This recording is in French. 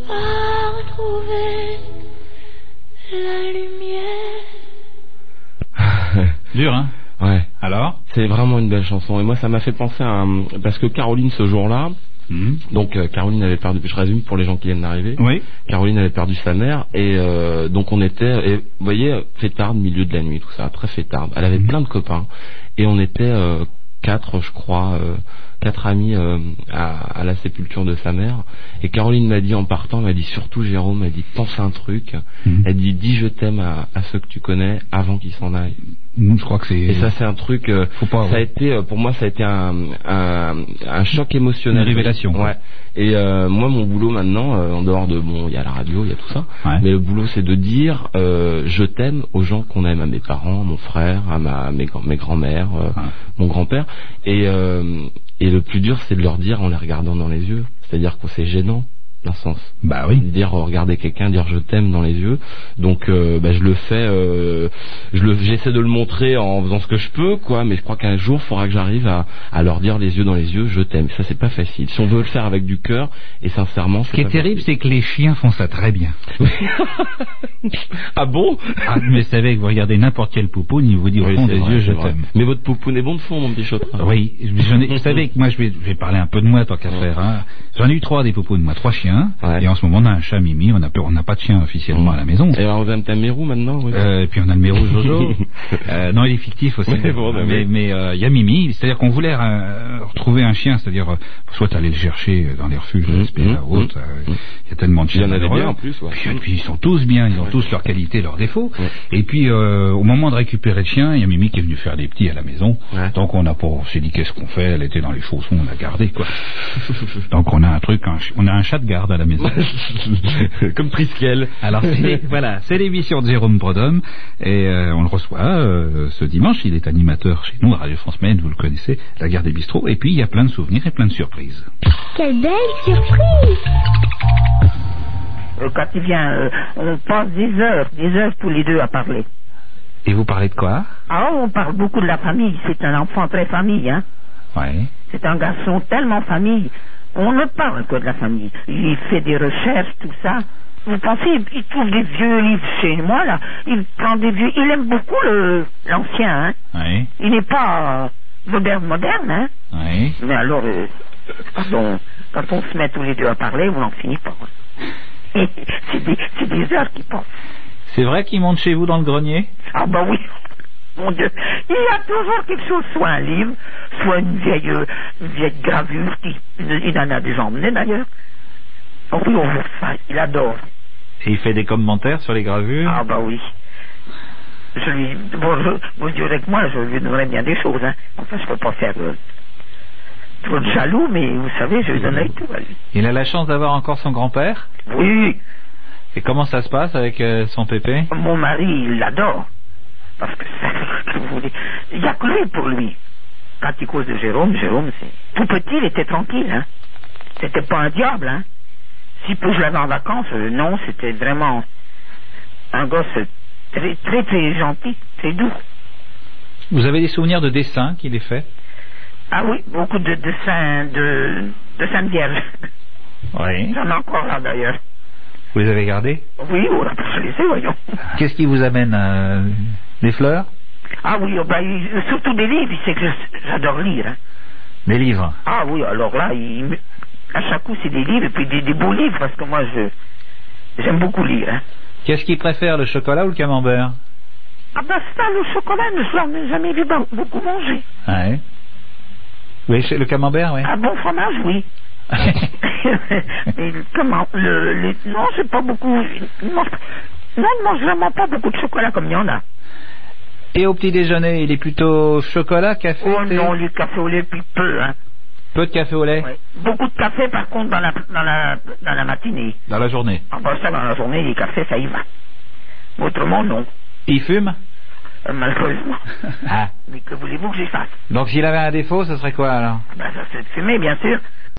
à retrouver la lumière. Dur, hein? Ouais. Alors? C'est vraiment une belle chanson. Et moi, ça m'a fait penser à parce que Caroline, ce jour-là, donc Caroline avait perdu, je résume pour les gens qui viennent d'arriver. Oui. Caroline avait perdu sa mère et donc on était, et, vous voyez, fêtarde, milieu de la nuit, tout ça, très fêtarde. Elle avait plein de copains et on était 4, je crois, 4 amis à la sépulture de sa mère. Et Caroline m'a dit en partant, elle m'a dit surtout Jérôme, elle dit pense un truc. Elle dit dis je t'aime à ceux que tu connais avant qu'ils s'en aillent. Je crois que c'est... Et ça c'est un truc, ça a été, pour moi ça a été un choc émotionnel. Une révélation. Ouais. Et moi mon boulot maintenant, en dehors de bon, il y a la radio, il y a tout ça, mais le boulot c'est de dire je t'aime aux gens qu'on aime, à mes parents, à mon frère, à mes grands-mères, mon grand-père. Et le plus dur c'est de leur dire en les regardant dans les yeux, c'est-à-dire que c'est gênant. D'un sens. Bah oui. Dire regarder quelqu'un, dire je t'aime dans les yeux. Donc je le fais, j'essaie de le montrer en faisant ce que je peux, quoi. Mais je crois qu'un jour, il faudra que j'arrive à leur dire les yeux dans les yeux, je t'aime. Ça, c'est pas facile. Si on veut le faire avec du cœur et sincèrement, ce qui est terrible, c'est que les chiens font ça très bien. Ah bon? Mais vous savez que vous regardez n'importe quel poupoune, il vous dit au fond des yeux, je t'aime. Mais votre poupoune est bon de fond, mon petit chotrin. Oui. Vous savez que moi, je vais parler un peu de moi, tant qu'à faire. Hein. J'en ai eu 3 des poupounes, moi, 3 chiens. Et en ce moment on a un chat Mimi, on n'a pas de chien officiellement à la maison. Et alors vous avez un Mérou maintenant, oui. Et puis on a le Mérou Jojo. Non, il est fictif aussi. Ouais, bon, mais il y a Mimi, c'est-à-dire qu'on voulait retrouver un chien, c'est-à-dire soit aller le chercher dans les refuges SPA ou autre. Il y a tellement de chiens. Il y en avait bien en plus. Ouais. Puis ils sont tous bien, ils ont tous leurs qualités, leurs défauts. Et puis au moment de récupérer le chien, il y a Mimi qui est venue faire des petits à la maison. Donc on s'est dit qu'est-ce qu'on fait, elle était dans les chaussons, on l'a gardée quoi. Donc on a un chat de garde à la maison. Comme Triskel. Alors c'est l'émission de Jérôme Brodhomme et on le reçoit ce dimanche. Il est animateur chez nous à Radio France Maine, vous le connaissez, la Gare des Bistrots. Et puis il y a plein de souvenirs et plein de surprises. Quelle belle surprise! Quand il vient, on passe des heures tous les deux à parler. Et vous parlez de quoi? Ah, on parle beaucoup de la famille. C'est un enfant très famille, hein. Ouais. C'est un garçon tellement famille. On ne parle que de la famille. Il fait des recherches, tout ça. Vous pensez, il trouve des vieux livres chez moi, là. Il prend des vieux... Il aime beaucoup l'ancien, hein. Oui. Il n'est pas moderne, hein. Oui. Mais alors, quand on se met tous les deux à parler, on n'en finit pas. Et c'est des heures qui passent. C'est vrai qu'il monte chez vous dans le grenier? Ah bah oui. Mon Dieu, il y a toujours quelque chose, soit un livre, soit une vieille gravure, il en a déjà emmené d'ailleurs. Oh oui, on veut ça, il adore. Et il fait des commentaires sur les gravures? Ah bah oui. Vous direz que moi, je lui donnerais bien des choses, hein. Enfin, je peux pas faire trop de jaloux, mais vous savez, je lui donnerais tout à lui. Il a la chance d'avoir encore son grand-père? Oui. Et comment ça se passe avec son pépé? Mon mari, il l'adore. Parce que il n'y a que lui pour lui. Quand il cause de Jérôme, c'est... Tout petit, il était tranquille, hein. C'était pas un diable, hein. Si peu je l'avais en vacances, non, c'était vraiment un gosse très, très, très gentil, très doux. Vous avez des souvenirs de dessins qu'il ait fait? Ah oui, beaucoup de dessins de Sainte Vierge. Oui. J'en ai encore là, d'ailleurs. Vous les avez gardés? Oui, on a pas laissé, voyons. Qu'est-ce qui vous amène des fleurs? Ah oui, surtout des livres, c'est que j'adore lire. Hein. Des livres? Ah oui, alors là, à chaque coup, c'est des livres, et puis des beaux livres, parce que moi, j'aime beaucoup lire. Hein. Qu'est-ce qu'il préfère, le chocolat ou le camembert? Ah ben ça, le chocolat, je n'en ai jamais vu beaucoup manger. Ouais. Oui, le camembert, oui. Ah bon fromage, oui. Mais comment non, c'est pas beaucoup. Non, il ne mange vraiment pas beaucoup de chocolat comme il y en a. Et au petit déjeuner, il est plutôt chocolat, café? Oh non, le café au lait, puis peu, hein. Peu de café au lait? Ouais. Beaucoup de café, par contre, dans la matinée. Dans la journée? Ah ben ça, dans la journée, les cafés, ça y va. Autrement, non. Il fume? Malheureusement. Ah. Mais que voulez-vous que j'y fasse? Donc s'il avait un défaut, ce serait quoi alors? Ben ça serait de fumer, bien sûr.